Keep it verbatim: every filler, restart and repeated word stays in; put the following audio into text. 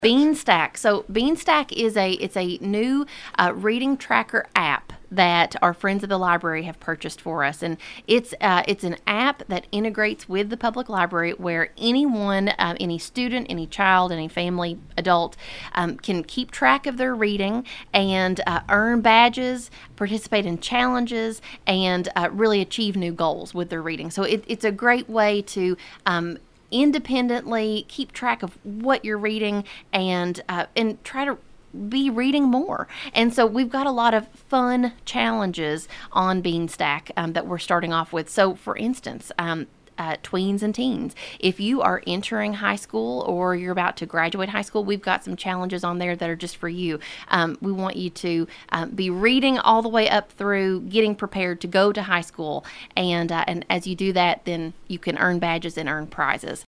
Beanstack. So Beanstack is a it's a new uh, reading tracker app that our friends at the library have purchased for us, and it's uh, it's an app that integrates with the public library, where anyone, um, any student, any child, any family, adult, um, can keep track of their reading and uh, earn badges, participate in challenges, and uh, really achieve new goals with their reading. So it, it's a great way to um, independently keep track of what you're reading and uh, and try to be reading more. And so we've got a lot of fun challenges on Beanstack um, that we're starting off with. So for instance, um, Uh, tweens and teens. If you are entering high school or you're about to graduate high school, we've got some challenges on there that are just for you. Um, we want you to um, be reading all the way up through getting prepared to go to high school. And uh, and as you do that, then you can earn badges and earn prizes.